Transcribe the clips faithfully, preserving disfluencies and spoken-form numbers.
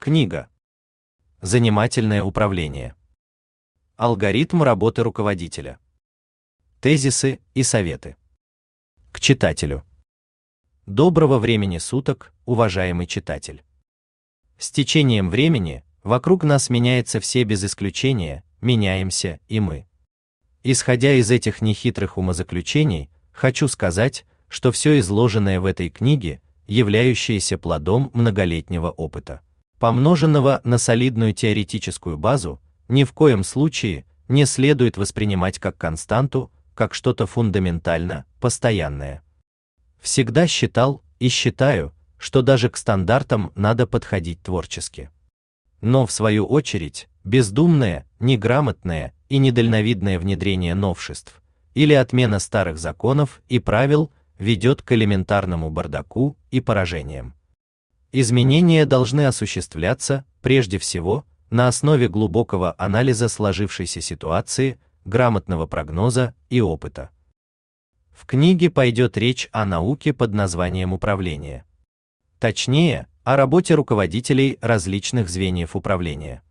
Книга. Занимательное управление. Алгоритм работы руководителя. Тезисы и советы. К читателю. Доброго времени суток, уважаемый читатель. С течением времени вокруг нас меняется все без исключения, меняемся и мы. Исходя из этих нехитрых умозаключений, хочу сказать, что все изложенное в этой книге, являющееся плодом многолетнего опыта, помноженного на солидную теоретическую базу, ни в коем случае не следует воспринимать как константу, как что-то фундаментально постоянное. Всегда считал и считаю, что даже к стандартам надо подходить творчески. Но в свою очередь, бездумное, неграмотное и недальновидное внедрение новшеств или отмена старых законов и правил ведет к элементарному бардаку и поражениям. Изменения должны осуществляться, прежде всего, на основе глубокого анализа сложившейся ситуации, грамотного прогноза и опыта. В книге пойдет речь о науке под названием управление. Точнее, о работе руководителей различных звеньев управления.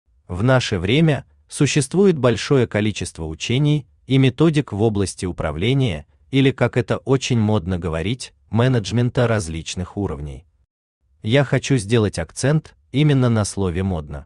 В наше время существует большое количество учений и методик в области управления, или, как это очень модно говорить, менеджмента различных уровней. Я хочу сделать акцент именно на слове «модно».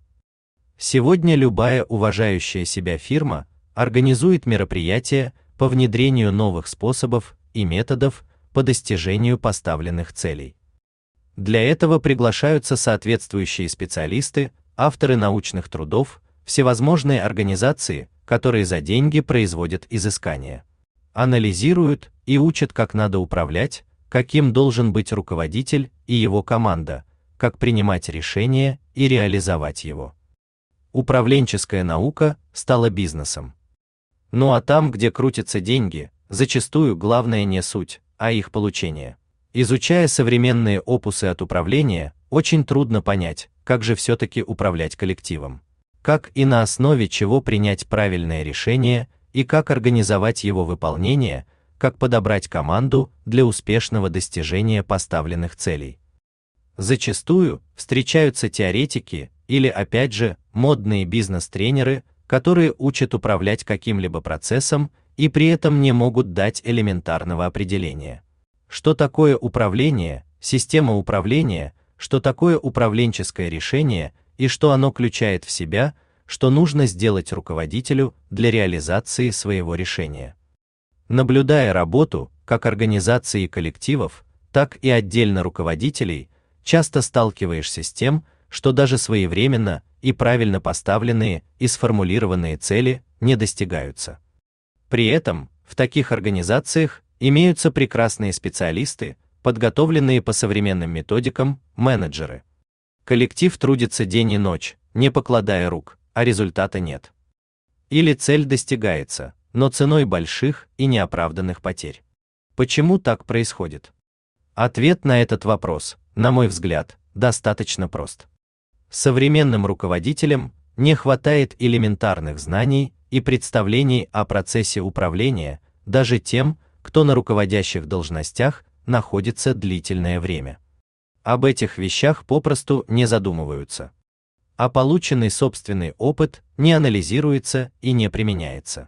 Сегодня любая уважающая себя фирма организует мероприятия по внедрению новых способов и методов по достижению поставленных целей. Для этого приглашаются соответствующие специалисты, авторы научных трудов, всевозможные организации, которые за деньги производят изыскания, анализируют и учат, как надо управлять, каким должен быть руководитель и его команда, как принимать решения и реализовать его. Управленческая наука стала бизнесом. Ну а там, где крутятся деньги, зачастую главное не суть, а их получение. Изучая современные опусы от управления, очень трудно понять, как же все-таки управлять коллективом. Как и на основе чего принять правильное решение и как организовать его выполнение, как подобрать команду для успешного достижения поставленных целей. Зачастую встречаются теоретики или, опять же, модные бизнес-тренеры, которые учат управлять каким-либо процессом и при этом не могут дать элементарного определения. Что такое управление, система управления, что такое управленческое решение и что оно включает в себя, что нужно сделать руководителю для реализации своего решения. Наблюдая работу как организации коллективов, так и отдельно руководителей, часто сталкиваешься с тем, что даже своевременно и правильно поставленные и сформулированные цели не достигаются. При этом в таких организациях имеются прекрасные специалисты, подготовленные по современным методикам, менеджеры. Коллектив трудится день и ночь, не покладая рук, а результата нет. Или цель достигается, но ценой больших и неоправданных потерь. Почему так происходит? Ответ на этот вопрос, на мой взгляд, достаточно прост. Современным руководителям не хватает элементарных знаний и представлений о процессе управления, даже тем, кто на руководящих должностях находится длительное время. Об этих вещах попросту не задумываются. А полученный собственный опыт не анализируется и не применяется.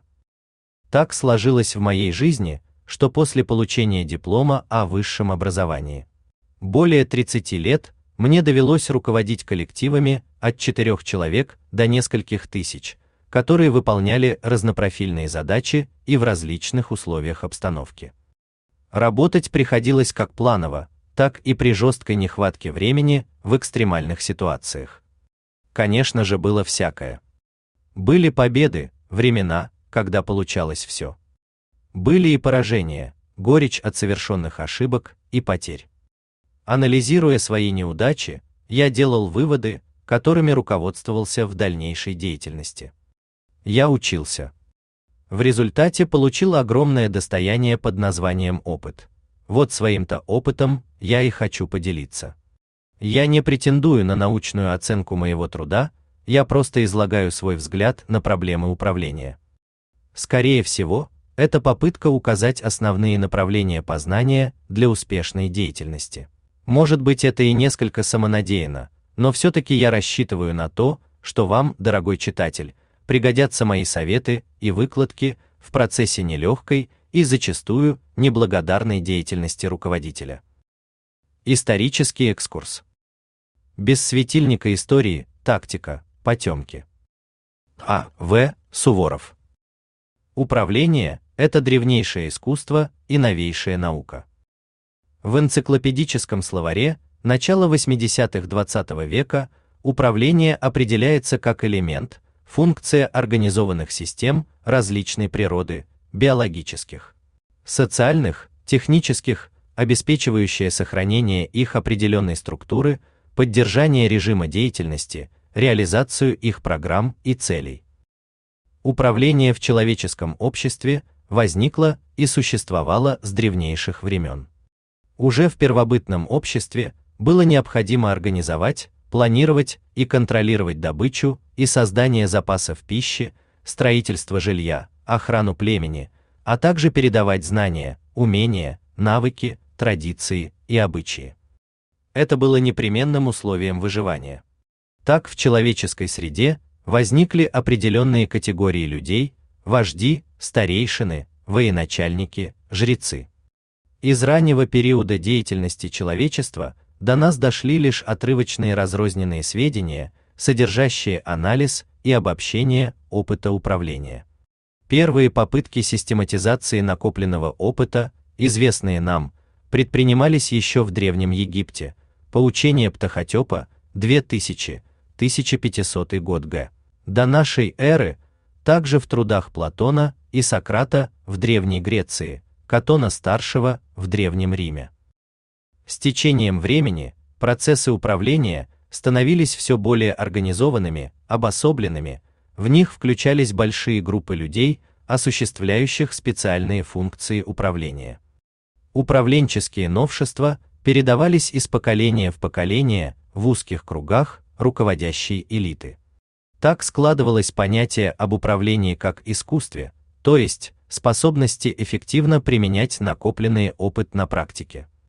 Так сложилось в моей жизни, что после получения диплома о высшем образовании более тридцати лет мне довелось руководить коллективами от четырёх человек до нескольких тысяч, которые выполняли разнопрофильные задачи и в различных условиях обстановки. Работать приходилось как планово, так и при жесткой нехватке времени в экстремальных ситуациях. Конечно же, было всякое. Были победы, времена, когда получалось все. Были и поражения, горечь от совершенных ошибок и потерь. Анализируя свои неудачи, я делал выводы, которыми руководствовался в дальнейшей деятельности. Я учился. В результате получил огромное достояние под названием опыт. Вот своим-то опытом я и хочу поделиться. Я не претендую на научную оценку моего труда, я просто излагаю свой взгляд на проблемы управления. Скорее всего, это попытка указать основные направления познания для успешной деятельности. Может быть, это и несколько самонадеянно, но все-таки я рассчитываю на то, что вам, дорогой читатель, пригодятся мои советы и выкладки в процессе нелегкой и зачастую неблагодарной деятельности руководителя. Исторический экскурс. Без светильника истории, тактика, потемки. А. В. Суворов. Управление – это древнейшее искусство и новейшая наука. В энциклопедическом словаре начала восьмидесятых двадцатого века управление определяется как элемент, функция организованных систем различной природы, биологических, социальных, технических, обеспечивающее сохранение их определенной структуры, поддержание режима деятельности, реализацию их программ и целей. Управление в человеческом обществе возникло и существовало с древнейших времен. Уже в первобытном обществе было необходимо организовать, планировать и контролировать добычу и создание запасов пищи, строительство жилья, охрану племени, а также передавать знания, умения, навыки, традиции и обычаи. Это было непременным условием выживания. Так в человеческой среде возникли определенные категории людей: вожди, старейшины, военачальники, жрецы. Из раннего периода деятельности человечества до нас дошли лишь отрывочные разрозненные сведения, содержащие анализ и обобщение опыта управления. Первые попытки систематизации накопленного опыта, известные нам, предпринимались еще в Древнем Египте, по учению Птахотепа, две тысячи — тысяча пятисотый год г. до нашей эры, также в трудах Платона и Сократа в Древней Греции, Катона Старшего в Древнем Риме. С течением времени процессы управления становились все более организованными, обособленными, в них включались большие группы людей, осуществляющих специальные функции управления. Управленческие новшества передавались из поколения в поколение в узких кругах руководящей элиты. Так складывалось понятие об управлении как искусстве, то есть способности эффективно применять накопленный опыт на практике.